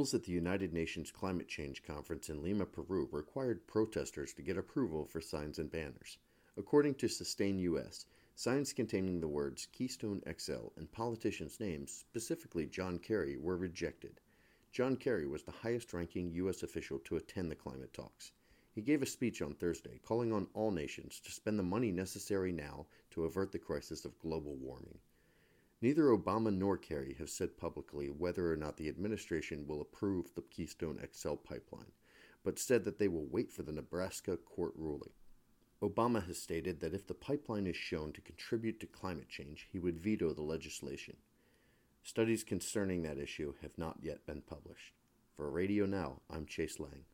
Rules at the United Nations Climate Change Conference in Lima, Peru required protesters to get approval for signs and banners. According to Sustain US, signs containing the words Keystone XL and politicians' names, specifically John Kerry, were rejected. John Kerry was the highest-ranking U.S. official to attend the climate talks. He gave a speech on Thursday calling on all nations to spend the money necessary now to avert the crisis of global warming. Neither Obama nor Kerry have said publicly whether or not the administration will approve the Keystone XL pipeline, but said that they will wait for the Nebraska court ruling. Obama has stated that if the pipeline is shown to contribute to climate change, he would veto the legislation. Studies concerning that issue have not yet been published. For Radio Now, I'm Chase Lang.